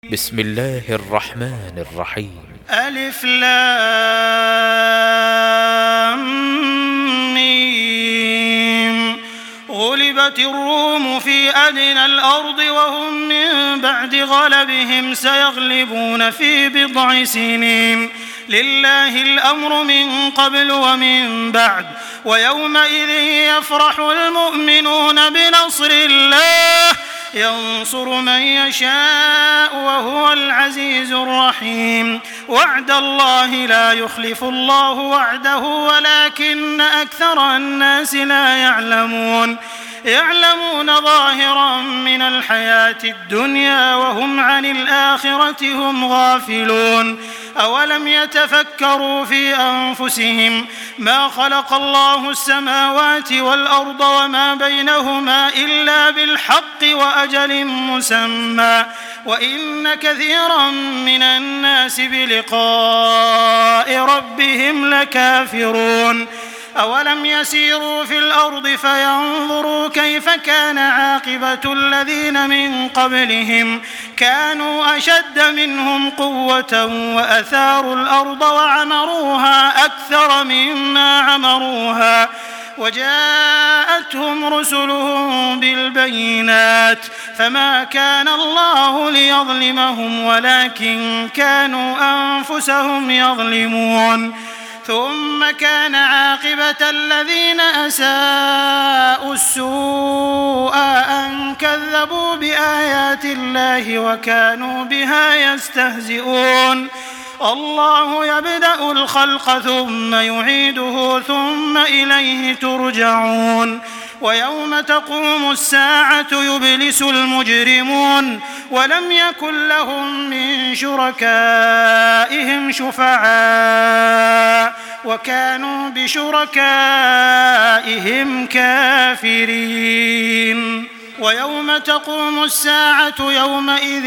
بسم الله الرحمن الرحيم. ألف لام ميم. غلبت الروم في أدنى الأرض وهم من بعد غلبهم سيغلبون في بضع سنين. لله الأمر من قبل ومن بعد ويومئذ يفرح المؤمنون بنصر الله ينصر من يشاء وهو العزيز الرحيم. وعد الله لا يخلف الله وعده ولكن أكثر الناس لا يعلمون ظاهرا من الحياة الدنيا وهم عن الآخرة هم غافلون. أولم يتفكروا في أنفسهم ما خلق الله السماوات والأرض وما بينهما إلا بالحق وأجل مسمى وإن كثيرا من الناس بلقاء ربهم لكافرون. أولم يسيروا في الأرض فينظروا كيف كان عاقبة الذين من قبلهم كانوا أشد منهم قوة وأثاروا الأرض وعمروها أكثر مما عمروها وجاءتهم رسلهم بالبينات فما كان الله ليظلمهم ولكن كانوا أنفسهم يظلمون. ثم كان عاقبة الذين أساءوا السوء أن كذبوا بآيات الله وكانوا بها يستهزئون. الله يبدأ الخلق ثم يعيده ثم إليه ترجعون. ويوم تقوم الساعة يبلس المجرمون ولم يكن لهم من شركائهم شفعاء وكانوا بشركائهم كافرين. ويوم تقوم الساعة يومئذ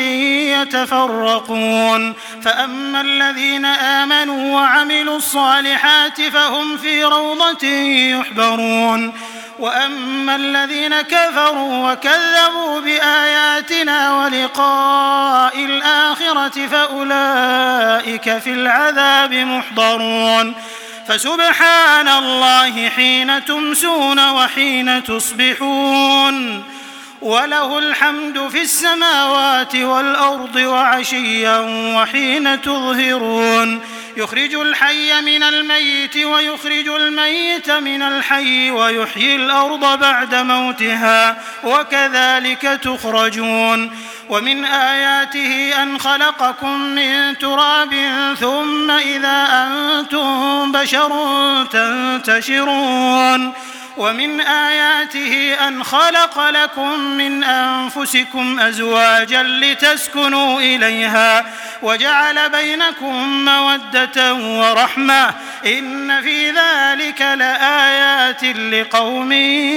يتفرقون فأما الذين آمنوا وعملوا الصالحات فهم في روضة يحبرون وأما الذين كفروا وكذبوا بآياتنا ولقاء الآخرة فأولئك في العذاب محضرون. فسبحان الله حين تمسون وحين تصبحون وله الحمد في السماوات والأرض وعشيا وحين تظهرون. يخرج الحي من الميت ويخرج الميت من الحي ويحيي الأرض بعد موتها وكذلك تخرجون. ومن آياته أن خلقكم من تراب ثم إذا أنتم بشر تنتشرون. ومن آياته أن خلق لكم من أنفسكم أزواجا لتسكنوا إليها وجعل بينكم مودة ورحمة إن في ذلك لآيات لقوم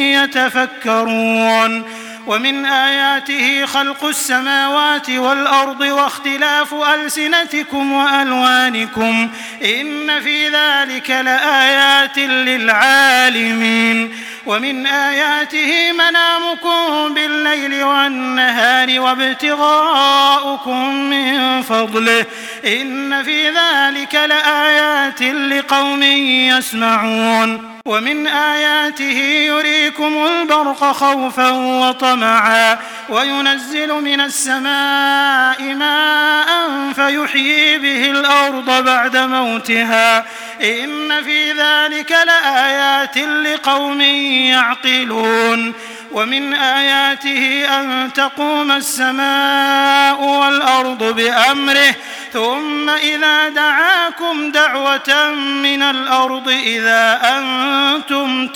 يتفكرون. ومن آياته خلق السماوات والأرض واختلاف ألسنتكم وألوانكم إن في ذلك لآيات للعالمين. ومن آياته منامكم بالليل والنهار وابتغاؤكم من فضله إن في ذلك لآيات لقوم يسمعون. ومن آياته يريكم البرق خوفا وطمعا وينزل من السماء ماء فيحيي به الأرض بعد موتها إن في ذلك لآيات لقوم يعقلون. ومن آياته أن تقوم السماء والأرض بأمره ثم إذا دعاكم دعوة من الأرض إذا أنتم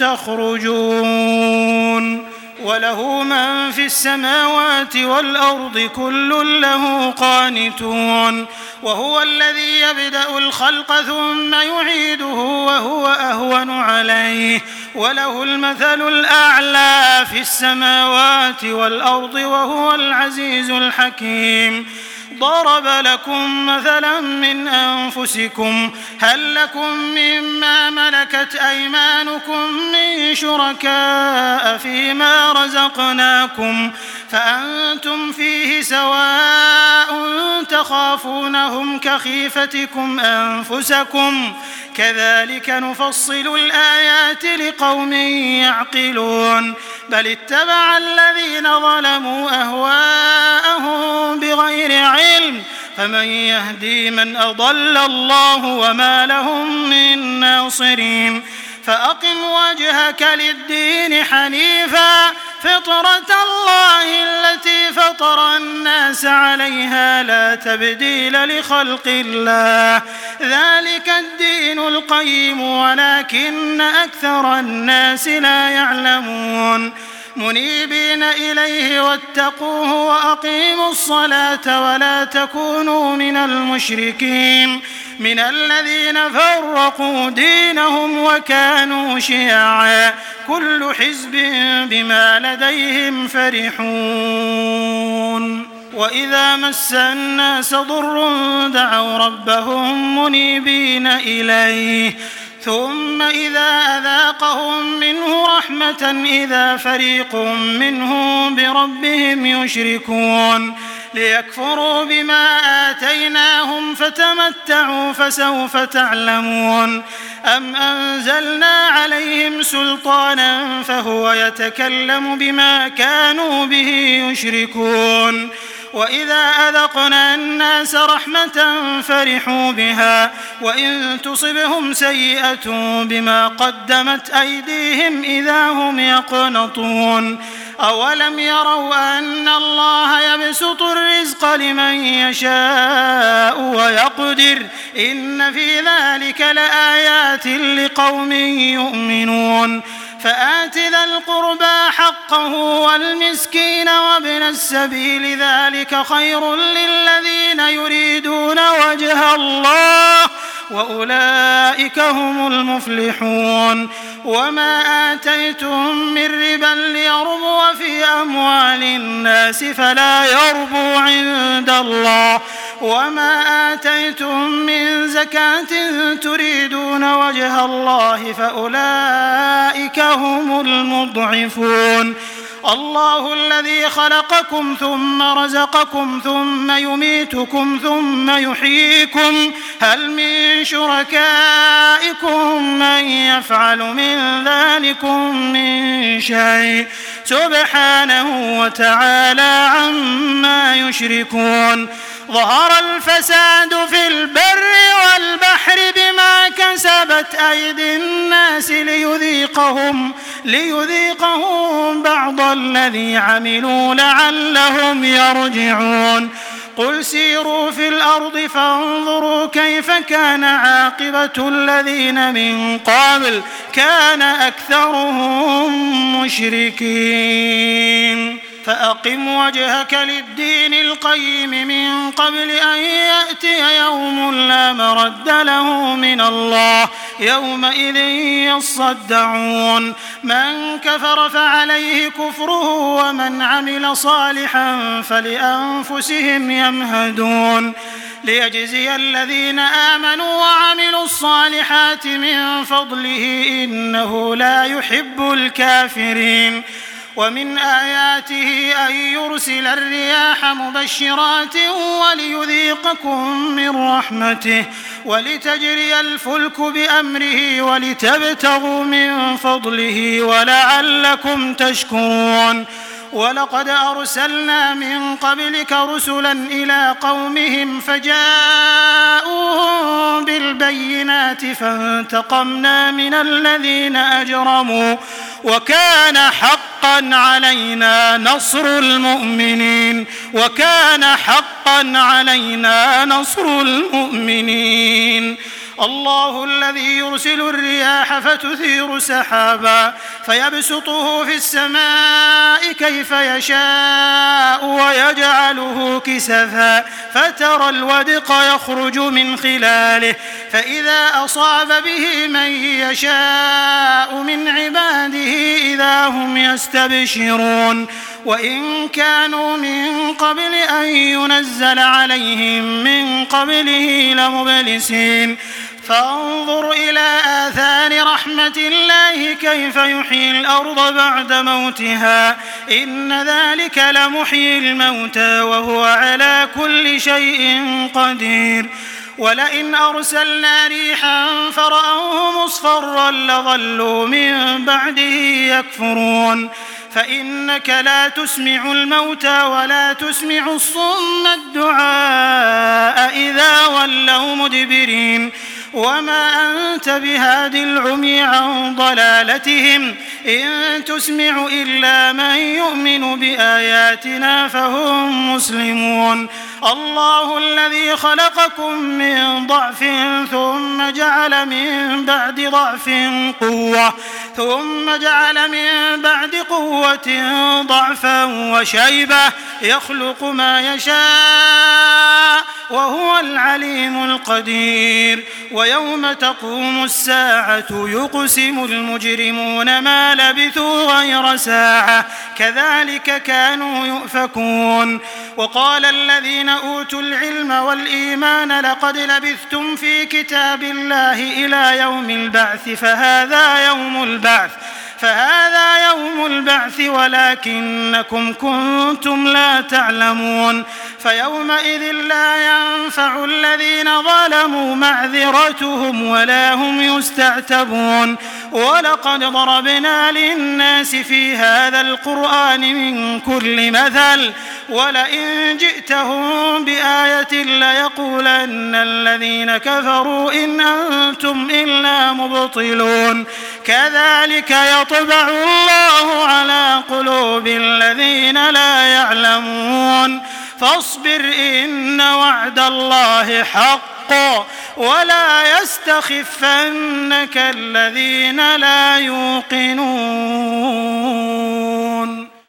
تخرجون. وله من في السماوات والأرض كل له قانتون. وهو الذي يبدأ الخلق ثم يعيده وهو أهون عليه وله المثل الأعلى في السماوات والأرض وهو العزيز الحكيم. ضرب لكم مثلا من أنفسكم هل لكم مما ملكت أيمانكم من شركاء فيما رزقناكم فأنتم فيه سواء تخافونهم كخيفتكم أنفسكم كذلك نفصل الآيات لقوم يعقلون بل اتبع الذين ظلموا أهواءهم بغير علم فمن يهدي من أضل الله وما لهم من ناصرين فأقم وجهك للدين حنيفا فطرة الله التي فطر الناس عليها لا تبديل لخلق الله ذلك الدين القيم ولكن أكثر الناس لا يعلمون منيبين إليه واتقوه وأقيموا الصلاة ولا تكونوا من المشركين من الذين فرقوا دينهم وكانوا شيعا كل حزب بما لديهم فرحون وإذا مس الناس ضر دعوا ربهم منيبين إليه ثم إذا أذاقهم منه رحمة إذا فريق منهم بربهم يشركون ليكفروا بما آتيناهم فتمتعوا فسوف تعلمون أم أنزلنا عليهم سلطانا فهو يتكلم بما كانوا به يشركون وإذا أذقنا الناس رحمة فرحوا بها وإن تصبهم سيئة بما قدمت أيديهم إذا هم يقنطون أولم يروا أن الله يبسط الرزق لمن يشاء ويقدر إن في ذلك لآيات لقوم يؤمنون فآت ذا القربى حقه والمسكين وابن السبيل ذلك خير للذين يريدون وجه الله وأولئك هم المفلحون وما آتيتم من ربا ليربو في أموال الناس فلا يربو عند الله وما آتيتم من زكاة تريدون وجه الله فأولئك هم المضعفون الله الذي خلقكم ثم رزقكم ثم يميتكم ثم يحييكم هل من شركائكم من يفعل من ذلكم من شيء سبحانه وتعالى عما يشركون ظهر الفساد في البر والبحر بما كسبت أيدي الناس ليذيقهم بعض الذي عملوا لعلهم يرجعون قل سيروا في الأرض فانظروا كيف كان عاقبة الذين من قبل كان أكثرهم مشركين فأقم وجهك للدين القيم من قبل أن يأتي يوم لا مرد له من الله يومئذ يصدعون من كفر فعليه كفره ومن عمل صالحا فلأنفسهم يمهدون ليجزي الذين آمنوا وعملوا الصالحات من فضله إنه لا يحب الكافرين ومن آياته أن يرسل الرياح مبشرات وليذيقكم من رحمته ولتجري الفلك بأمره ولتبتغوا من فضله ولعلكم تشكرون ولقد أرسلنا من قبلك رسلا إلى قومهم فجاءوهم بالبينات فانتقمنا من الذين أجرموا وكان حقا علينا نصر المؤمنين الله الذي يرسل الرياح فتثير سحابا فيبسطه في السماء كيف يشاء ويجعله كسفا فترى الودق يخرج من خلاله فإذا أصاب به من يشاء من عباده إذا هم يستبشرون وإن كانوا من قبل أن ينزل عليهم من قبله لمبلسين فانظر إلى آثار رحمة الله كيف يحيي الأرض بعد موتها إن ذلك لمحيي الموتى وهو على كل شيء قدير ولئن أرسلنا ريحا فرأوه مصفرا لظلوا من بعده يكفرون فإنك لا تسمع الموتى ولا تسمع الصم الدعاء إذا ولوا مدبرين وما أنت بهاد العمي عن ضلالتهم إن تسمع إلا من يؤمن بآياتنا فهم مسلمون الله الذي خلقكم من ضعف ثم جعل من بعد ضعف قوة ثم جعل من بعد قوة ضعفا وشيبة يخلق ما يشاء وهو العليم القدير ويوم تقوم الساعة يقسم المجرمون ما لبثوا غير ساعة كذلك كانوا يؤفكون وقال الذين أوتوا العلم والإيمان لقد لبثتم في كتاب الله إلى يوم البعث فهذا يوم البعث ولكنكم كنتم لا تعلمون فيومئذ لا ينفع الذين ظلموا معذرتهم ولا هم يستعتبون ولقد ضربنا للناس في هذا القرآن من كل مثل ولئن جئتهم بآية ليقولن الذين كفروا إن أنتم إلا مبطلون كذلك يطبع الله على قلوب الذين لا يعلمون فاصبر إن وعد الله حق ولا يستخفنك الذين لا يوقنون